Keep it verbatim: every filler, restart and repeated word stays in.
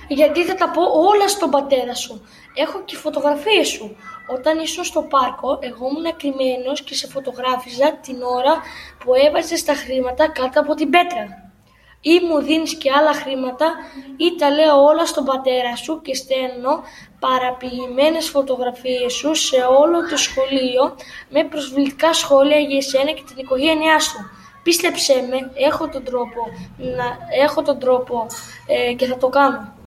Γιατί θα τα πω όλα στον πατέρα σου. Έχω και φωτογραφίες σου. Όταν ήσουν στο πάρκο, εγώ ήμουν κρυμμένος και σε φωτογράφιζα την ώρα που έβαζες τα χρήματα κάτω από την πέτρα. Ή μου δίνεις και άλλα χρήματα ή τα λέω όλα στον πατέρα σου και στέλνω παραποιημένες φωτογραφίες σου σε όλο το σχολείο με προσβλητικά σχόλια για εσένα και την οικογένειά σου. Πίστεψέ με, έχω τον τρόπο, να, έχω τον τρόπο ε, και θα το κάνω.